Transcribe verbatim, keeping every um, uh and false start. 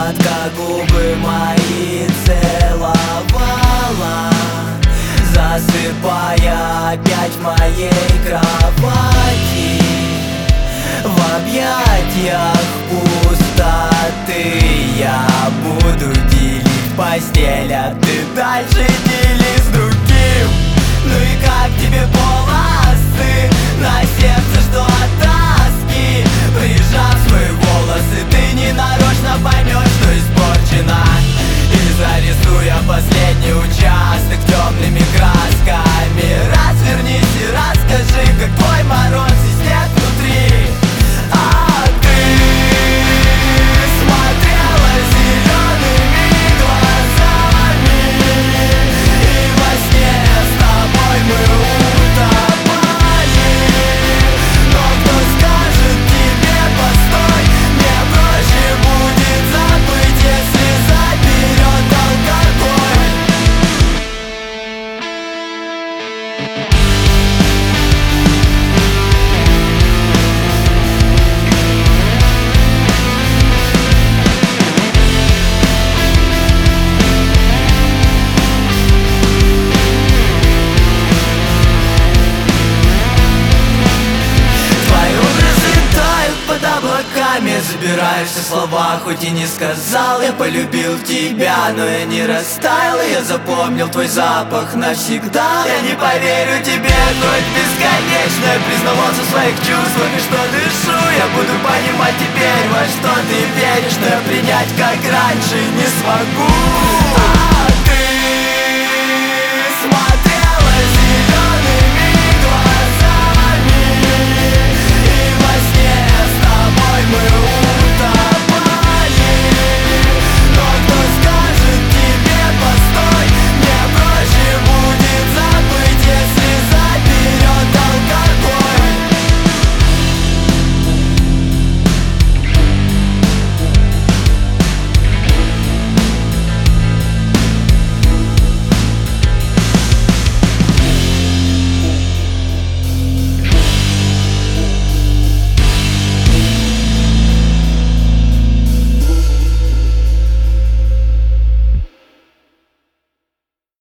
сладко губы мои целовала, засыпая опять в моей кровати. В объятиях пустоты я буду делить постель, а ты дальше дели с другим. Ну и как тебе полосы на сердце, что от тоски? Прижав свои волосы, ты ненарочно поймешь, что испорчена. И зарисуя последний участок темными красками, развернись и расскажи, как твой мороз и снег внутри. А ты смотрела зелеными глазами, и во сне с тобой мы утопали. Но кто скажет тебе постой? Мне проще будет забыть, если заберет алкоголь. Забираешь все слова, хоть и не сказал. Я полюбил тебя, но я не растаял. И я запомнил твой запах навсегда. Я не поверю тебе, хоть бесконечно я признавался в своих чувствах, и что дышу. Я буду понимать теперь, во что ты веришь, но я принять как раньше не смогу.